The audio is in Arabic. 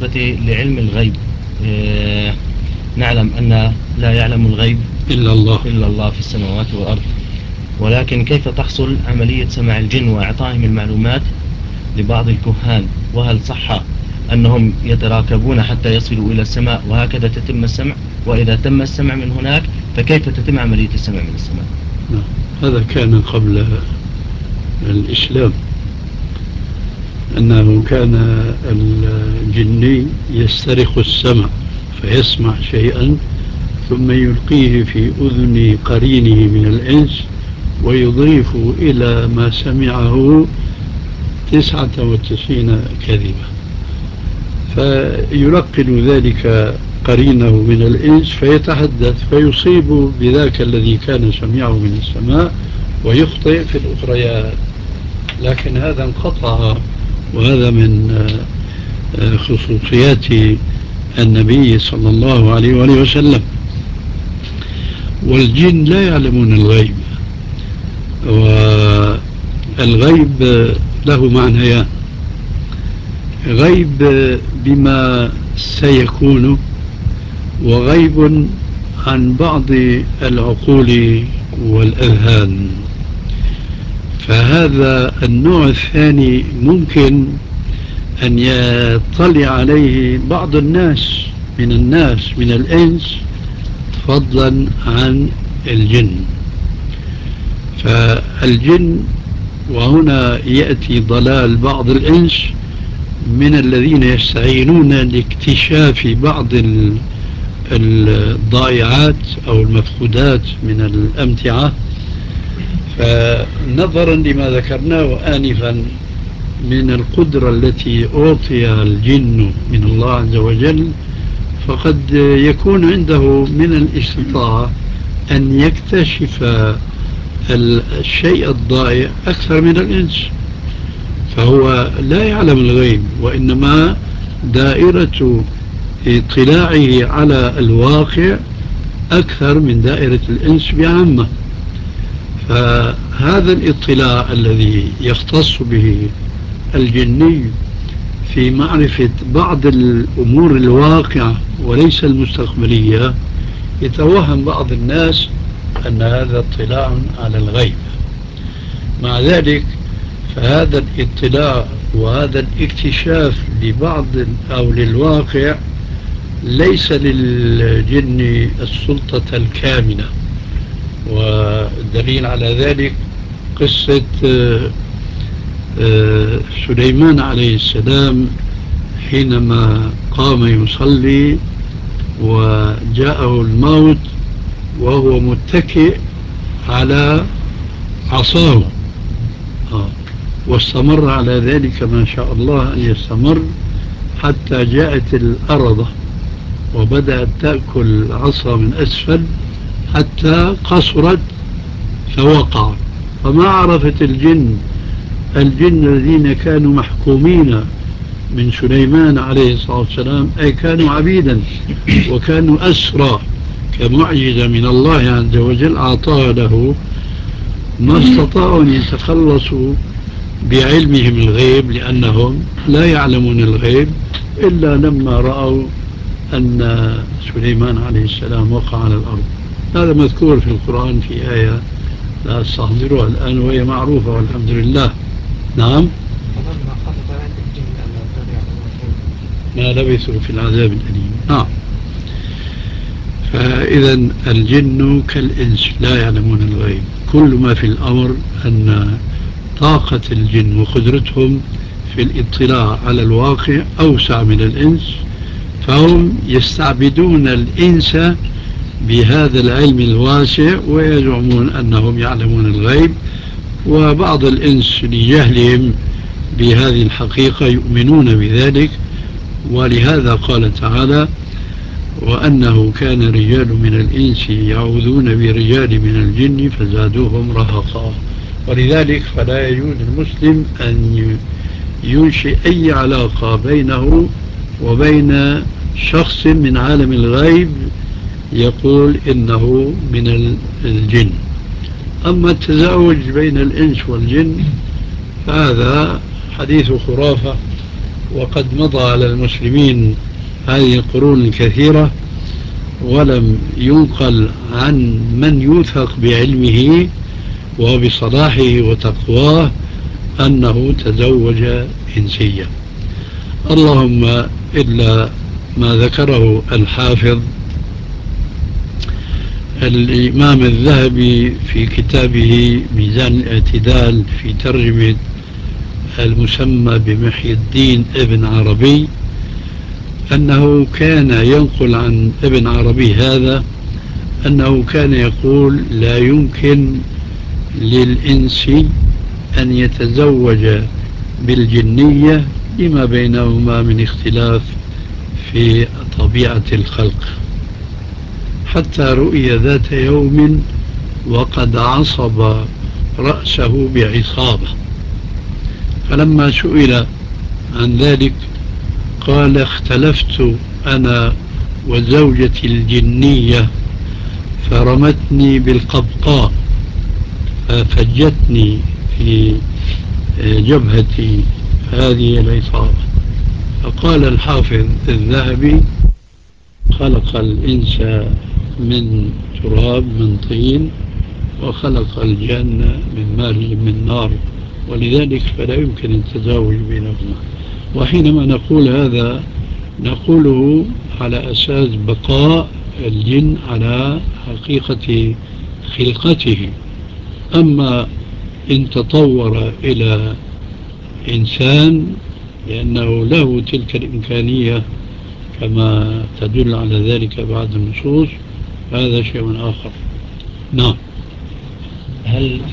بالنسبة لعلم الغيب، نعلم أن لا يعلم الغيب إلا الله في السماوات والأرض، ولكن كيف تحصل عملية سماع الجن وإعطائهم المعلومات لبعض الكهان؟ وهل صح أنهم يتراكبون حتى يصلوا إلى السماء وهكذا تتم السمع؟ وإذا تم السمع من هناك فكيف تتم عملية السمع من السماء؟ هذا كان قبل الإسلام، أنه كان الجني يسترق السمع فيسمع شيئا ثم يلقيه في أذن قرينه من الإنس ويضيف إلى ما سمعه 99 كذبة، فيلقن ذلك قرينه من الإنس فيتحدث فيصيب بذاك الذي كان سمعه من السماء ويخطئ في الأخريات. لكن هذا انقطع، وهذا من خصوصيات النبي صلى الله عليه وآله وسلم. والجن لا يعلمون الغيب، والغيب له معنيان: غيب بما سيكون، وغيب عن بعض العقول والأذهان. فهذا النوع الثاني ممكن أن يطلع عليه بعض الناس من الإنس فضلا عن الجن. فالجن، وهنا يأتي ضلال بعض الإنس من الذين يستعينون لاكتشاف بعض الضائعات أو المفقودات من الأمتعة. فنظرا لما ذكرناه آنفا من القدرة التي أعطيها الجن من الله عز وجل، فقد يكون عنده من الاستطاعة أن يكتشف الشيء الضائع أكثر من الإنس، فهو لا يعلم الغيب، وإنما دائرة اطلاعه على الواقع أكثر من دائرة الإنس بعامة. فهذا الاطلاع الذي يختص به الجني في معرفة بعض الأمور الواقعة وليس المستقبلية، يتوهم بعض الناس أن هذا اطلاع على الغيب. مع ذلك فهذا الاطلاع وهذا الاكتشاف لبعض أو للواقع ليس للجن السلطة الكاملة. والدليل على ذلك قصة سليمان عليه السلام حينما قام يصلي وجاءه الموت وهو متكئ على عصاه، واستمر على ذلك ما شاء الله أن يستمر حتى جاءت الأرض وبدأت تأكل العصا من أسفل حتى قصرت فوقع. فما عرفت الجن الذين كانوا محكومين من سليمان عليه الصلاة والسلام، أي كانوا عبيدا وكانوا أسرى كمعجزة من الله عز وجل أعطاها له، ما استطاعوا أن يتخلصوا بعلمهم الغيب، لأنهم لا يعلمون الغيب إلا لما رأوا أن سليمان عليه السلام وقع على الأرض. هذا مذكور في القرآن في آية لا أستحضرها الآن وهي معروفة والحمد لله. نعم. ما لبثوا في العذاب الأليم. نعم. فإذا الجن كالإنس لا يعلمون الغيب. كل ما في الأمر أن طاقة الجن وقدرتهم في الاطلاع على الواقع أوسع من الإنس، فهم يستعبدون الإنس بهذا العلم الواسع ويزعمون أنهم يعلمون الغيب، وبعض الإنس لجهلهم بهذه الحقيقة يؤمنون بذلك. ولهذا قال تعالى: وأنه كان رجال من الإنس يعوذون برجال من الجن فزادوهم رهقا. ولذلك فلا يجوز المسلم أن ينشئ أي علاقة بينه وبين شخص من عالم الغيب يقول إنه من الجن. أما التزاوج بين الإنس والجن فهذا حديث خرافة وقد مضى على المسلمين هذه القرون الكثيرة ولم ينقل عن من يوثق بعلمه وبصلاحه وتقواه أنه تزوج إنسية، اللهم إلا ما ذكره الحافظ الإمام الذهبي في كتابه ميزان الاعتدال في ترجمة المسمى بمحي الدين ابن عربي، أنه كان ينقل عن ابن عربي هذا أنه كان يقول لا يمكن للإنس أن يتزوج بالجنية لما بينهما من اختلاف في طبيعة الخلق، حتى رؤي ذات يوم وقد عصب رأسه بعصابة، فلما سئل عن ذلك قال اختلفت أنا وزوجتي الجنية فرمتني بالقبقاء ففجتني في جبهتي هذه العصابة. فقال الحافظ الذهبي خلق الإنس من تراب من طين وخلق الجنة من مارج من نار، ولذلك فلا يمكن التزاوج بينهما. وحينما نقول هذا نقوله على أساس بقاء الجن على حقيقة خلقته، أما إن تطور إلى إنسان لأنه له تلك الإمكانية كما تدل على ذلك بعض النصوص، هذا شيء آخر. نعم. هل